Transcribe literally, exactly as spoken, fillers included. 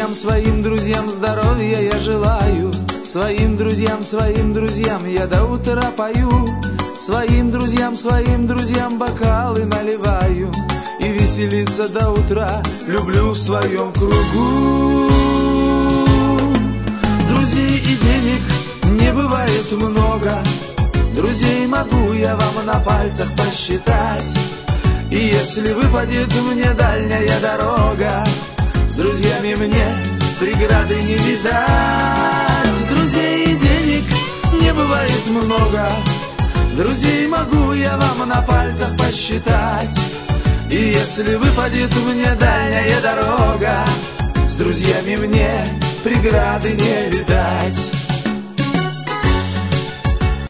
друзьям, своим друзьям здоровья я желаю. Своим друзьям, своим друзьям я до утра пою. Своим друзьям, своим друзьям бокалы наливаю. И веселиться до утра люблю в своем кругу. Друзей и денег не бывает много, друзей могу я вам на пальцах посчитать. И если выпадет мне дальняя дорога, с друзьями мне преграды не видать. Друзей и денег не бывает много, друзей могу я вам на пальцах посчитать. И если выпадет мне дальняя дорога, с друзьями мне преграды не видать.